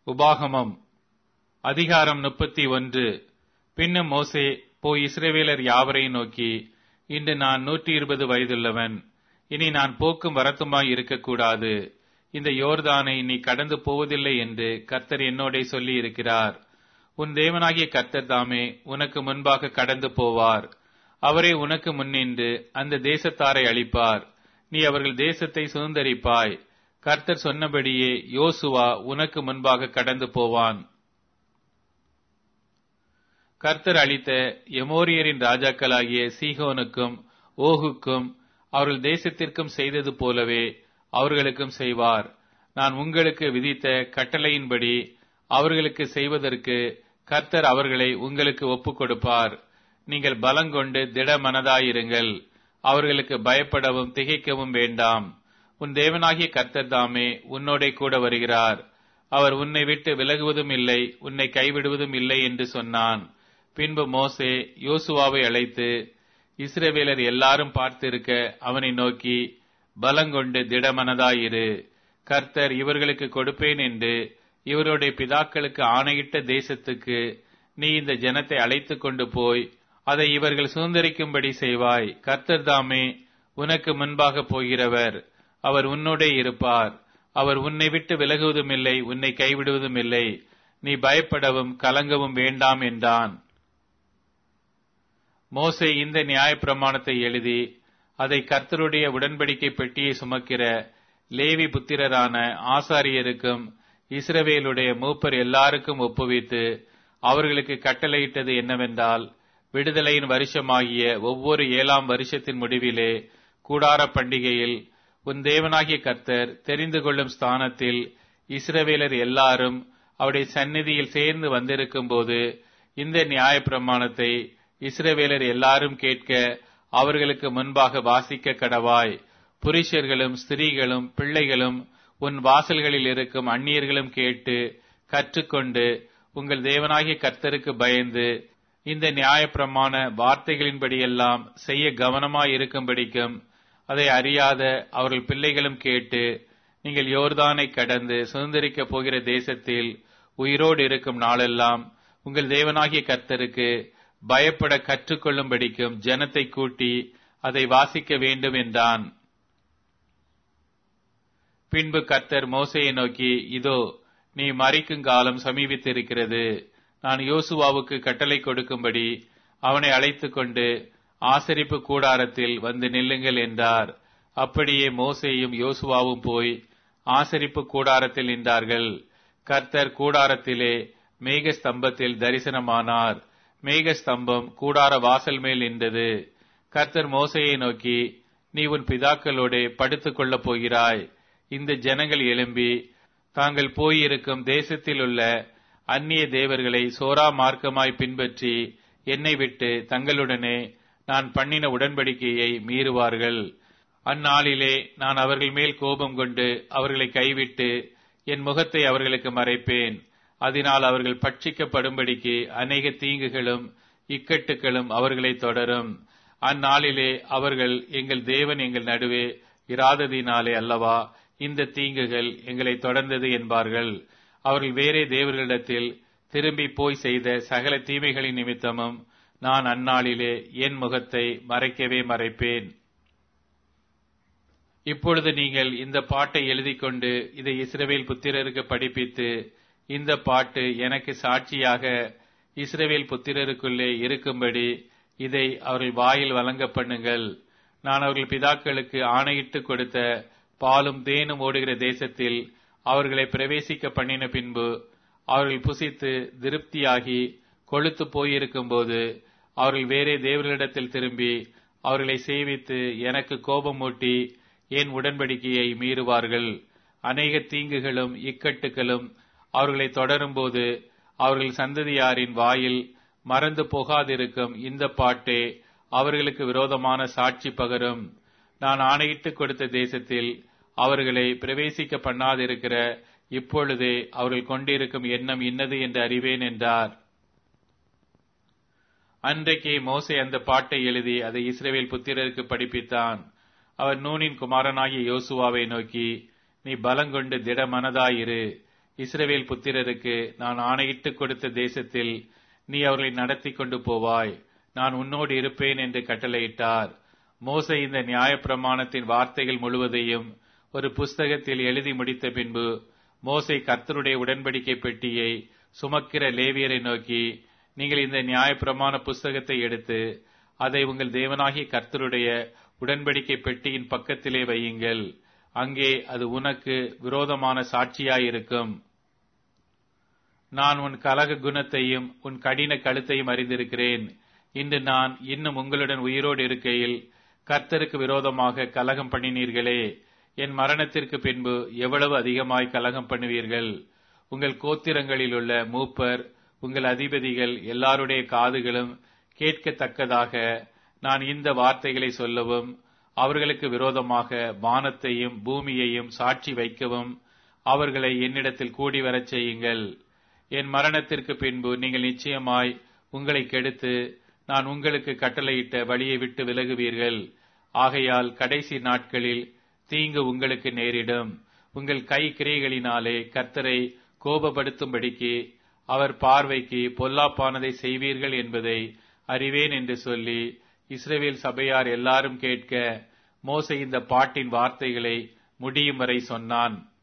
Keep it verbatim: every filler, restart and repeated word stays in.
உபாகமம் அதிகாரம் முப்பத்தி ஒன்று. பின்னும் மோசே போய் இஸ்ரவேலர் யாவரையும் நோக்கி, இன்று நான் நூற்றி இருபது வயதுள்ளவன். இனி நான் போக்கும் வரத்துமாய் இருக்கக்கூடாது. இந்த யோர்தானை நீ கடந்து போவதில்லை என்று கர்த்தர் என்னோடே சொல்லி இருக்கிறார். உன் தேவனாகிய கர்த்தர் தாமே உனக்கு முன்பாக கடந்து போவார். அவரே உனக்கு முன்னின்று அந்த தேசத்தாரை அழிப்பார். நீ அவர்கள் தேசத்தை சுதந்தரிப்பாய். கர்த்தர் சொன்னபடியே யோசுவா உனக்கு முன்பாக கடந்து போவான். கர்த்தர் அளித்த எமோரியரின் ராஜாக்களாகிய சீகோனுக்கும் ஓகுக்கும் அவர்கள் தேசத்திற்கும் செய்தது போலவே அவர்களுக்கும் செய்வார். நான் உங்களுக்கு விதித்த கட்டளையின்படி அவர்களுக்கு செய்வதற்கு கர்த்தர் அவர்களை உங்களுக்கு ஒப்புக் கொடுப்பார். நீங்கள் பலங்கொண்டு திட மனதாயிருங்கள். அவர்களுக்கு பயப்படவும் திகைக்கவும் வேண்டாம். உன் தேவனாகிய கர்த்தர் தாமே உன்னோடே கூட வருகிறார். அவர் உன்னை விட்டு விலகுவதும் இல்லை, உன்னை கைவிடுவதும் இல்லை என்று சொன்னான். பின்பு மோசே யோசுவாவை அழைத்து இஸ்ரவேலர் எல்லாரும் பார்த்திருக்க அவனை நோக்கி, பலங்கொண்டு திடமனதாயிரு. கர்த்தர் இவர்களுக்கு கொடுப்பேன் என்று இவருடைய பிதாக்களுக்கு ஆணையிட்ட தேசத்துக்கு நீ இந்த ஜனத்தை அழைத்து கொண்டு போய் அதை இவர்கள் சுதந்தரிக்கும்படி செய்வாய். கர்த்தர் தாமே உனக்கு முன்பாக போகிறவர். அவர் உன்னோடே இருப்பார். அவர் உன்னை விட்டு விலகுவதும் இல்லை, உன்னை கைவிடுவதும் இல்லை. நீ பயப்படவும் கலங்கவும் வேண்டாம் என்றான். மோசே இந்த நியாயப்பிரமாணத்தை எழுதி அதை கர்த்தருடைய உடன்படிக்கை பெட்டியை சுமக்கிற லேவி புத்திரரான ஆசாரியருக்கும் இஸ்ரவேலுடைய மூப்பர் எல்லாருக்கும் ஒப்புவித்து அவர்களுக்கு கட்டளையிட்டது என்னவென்றால், விடுதலையின் வருஷமாகிய ஒவ்வொரு ஏழாம் வருஷத்தின் முடிவிலே கூடார பண்டிகையில் உன் தேவனாகிய கர்த்தர் தெரிந்து கொள்ளும் ஸ்தானத்தில் இஸ்ரவேலர் எல்லாரும் அவருடைய சந்நிதியில் சேர்ந்து வந்திருக்கும் போது இந்த நியாயப்பிரமாணத்தை இஸ்ரவேலர் எல்லாரும் கேட்க அவர்களுக்கு முன்பாக வாசிக்க கடவாய். புருஷர்களும் ஸ்திரீகளும் பிள்ளைகளும் உன் வாசல்களில் இருக்கும் அந்நியர்களும் கேட்டு கற்றுக்கொண்டு உங்கள் தேவனாகிய கர்த்தருக்கு பயந்து இந்த நியாயப்பிரமாண வார்த்தைகளின்படியெல்லாம் செய்ய கவனமாய் இருக்கும்படிக்கும் அதை அறியாத அவர்கள் பிள்ளைகளும் கேட்டு நீங்கள் யோர்தானை கடந்து சுதந்தரிக்கப் போகிற தேசத்தில் உயிரோடு இருக்கும் நாளெல்லாம் உங்கள் தேவனாகிய கர்த்தருக்கு பயப்பட கற்றுக்கொள்ளும்படிக்கும் ஜனத்தை கூட்டி அதை வாசிக்க வேண்டும் என்றான். பின்பு கர்த்தர் மோசேயை நோக்கி, இதோ நீ மரிக்கும் காலம் சமீபித்திருக்கிறது. நான் யோசுவாவுக்கு கட்டளை கொடுக்கும்படி அவனை அழைத்து கொண்டு ஆசரிப்பு கூடாரத்தில் வந்து நில்லுங்கள் என்றார். அப்படியே மோசேயும் யோசுவாவும் போய் ஆசரிப்பு கூடாரத்தில் நின்றார்கள். கர்த்தர் கூடாரத்திலே மேகஸ்தம்பத்தில் தரிசனமானார். மேகஸ்தம்பம் கூடார வாசல் மேல் நின்றது. கர்த்தர் மோசேயை நோக்கி, நீ உன் பிதாக்களோடு படுத்துக் கொள்ளப் போகிறாய். இந்த ஜனங்கள் எழும்பி தாங்கள் போயிருக்கும் தேசத்தில் உள்ள அந்நிய தேவர்களை சோரா மார்க்கமாய் பின்பற்றி என்னை விட்டு தங்களுடனே நான் பண்ணின உடன்படிக்கையை மீறுவார்கள். அந்நாளிலே நான் அவர்கள் மேல் கோபம் கொண்டு அவர்களை கைவிட்டு என் முகத்தை அவர்களுக்கு மறைப்பேன். அதனால் அவர்கள் பட்சிக்கப்படும்படிக்கு அநேக தீங்குகளும் இக்கட்டுகளும் அவர்களை தொடரும். அந்நாளிலே அவர்கள் எங்கள் தேவன் எங்கள் நடுவே இராததினாலே அல்லவா இந்த தீங்குகள் எங்களை தொடர்ந்தது என்பார்கள். அவர்கள் வேறே தேவர்களிடத்தில் திரும்பி போய் செய்த சகல தீமைகளின் நிமித்தமும் நான் அந்நாளிலே என் முகத்தை மறைக்கவே மறைப்பேன். இப்பொழுது நீங்கள் இந்த பாட்டை எழுதி கொண்டு இதை இஸ்ரவேல் புத்திரருக்கு படிப்பித்து, இந்த பாட்டு எனக்கு சாட்சியாக இஸ்ரவேல் புத்திரருக்குள்ளே இருக்கும்படி இதை அவர்கள் வாயில் வழங்க பண்ணுங்கள். நான் அவர்கள் பிதாக்களுக்கு ஆணையிட்டு கொடுத்த பாலும் தேனும் ஓடுகிற தேசத்தில் அவர்களை பிரவேசிக்க பண்ணின பின்பு அவர்கள் புசித்து திருப்தியாகி கொழுத்து போயிருக்கும் போது அவர்கள் வேறே தேவர்களிடத்தில் திரும்பி அவர்களை சேவித்து எனக்கு கோபமூட்டி என் உடன்படிக்கையை மீறுவார்கள். அநேக தீங்குகளும் இக்கட்டுகளும் அவர்களை தொடரும் போது அவர்கள் சந்ததியாரின் வாயில் மறந்து போகாதிருக்கும் இந்த பாட்டே அவர்களுக்கு விரோதமான சாட்சி பகரும். நான் ஆணையிட்டு கொடுத்த தேசத்தில் அவர்களை பிரவேசிக்க பண்ணாதிருக்கிற இப்பொழுதே அவர்கள் கொண்டிருக்கும் எண்ணம் இன்னது என்று அறிவேன் என்றார். அன்றைக்கே மோசே அந்த பாட்டை எழுதி அதை இஸ்ரவேல் புத்திரருக்கு படிப்பித்தான். அவர் நூனின் குமாரனாகிய யோசுவாவை நோக்கி, நீ பலங்கொண்டு திட மனதாயிரு. இஸ்ரவேல் புத்திரருக்கு நான் ஆணையிட்டு கொடுத்த தேசத்தில் நீ அவர்களை நடத்தி கொண்டு போவாய், நான் உன்னோடு இருப்பேன் என்று கட்டளையிட்டார். மோசே இந்த நியாயப்பிரமாணத்தின் வார்த்தைகள் முழுவதையும் ஒரு புஸ்தகத்தில் எழுதி முடித்த பின்பு மோசே கர்த்தருடைய உடன்படிக்கை பெட்டியை சுமக்கிற லேவியரை நோக்கி, நீங்கள் இந்த நியாயப்பிரமாண புஸ்தகத்தை எடுத்து அதை உங்கள் தேவனாகிய கர்த்தருடைய உடன்படிக்கை பெட்டியின் பக்கத்திலே வையுங்கள், அங்கே அது உனக்கு விரோதமான சாட்சியாயிருக்கும். நான் உன் கலக குணத்தையும் உன் கடின கழுத்தையும் அறிந்திருக்கிறேன். இன்று நான் இன்னும் உங்களுடன் உயிரோடு இருக்கையில் கர்த்தருக்கு விரோதமாக கலகம் பண்ணினீர்களே, என் மரணத்திற்கு பின்பு எவ்வளவு அதிகமாய் கலகம் பண்ணுவீர்கள். உங்கள் கோத்திரங்களிலுள்ள மூப்பர், உங்கள் அதிபதிகள் எல்லாருடைய காதுகளும் கேட்கத்தக்கதாக நான் இந்த வார்த்தைகளை சொல்லவும், அவர்களுக்கு விரோதமாக வானத்தையும் பூமியையும் சாட்சி வைக்கவும் அவர்களை என்னிடத்தில் கூடி வரச் செய்யுங்கள். என் மரணத்திற்கு பின்பு நீங்கள் நிச்சயமாய் உங்களை கெடுத்து நான் உங்களுக்கு கட்டளையிட்ட வழியை விட்டு விலகுவீர்கள். ஆகையால் கடைசி நாட்களில் தீங்கு உங்களுக்கு நேரிடும். உங்கள் கை கிரியைகளினாலே கர்த்தரை கோபப்படுத்தும்படிக்கு அவர் பார்வைக்கு பொல்லாப்பானதை செய்வீர்கள் என்பதை அறிவேன் என்று சொல்லி இஸ்ரவேல் சபையார் எல்லாரும் கேட்க மோசே இந்த பாட்டின் வார்த்தைகளை முடியும் வரை சொன்னான்.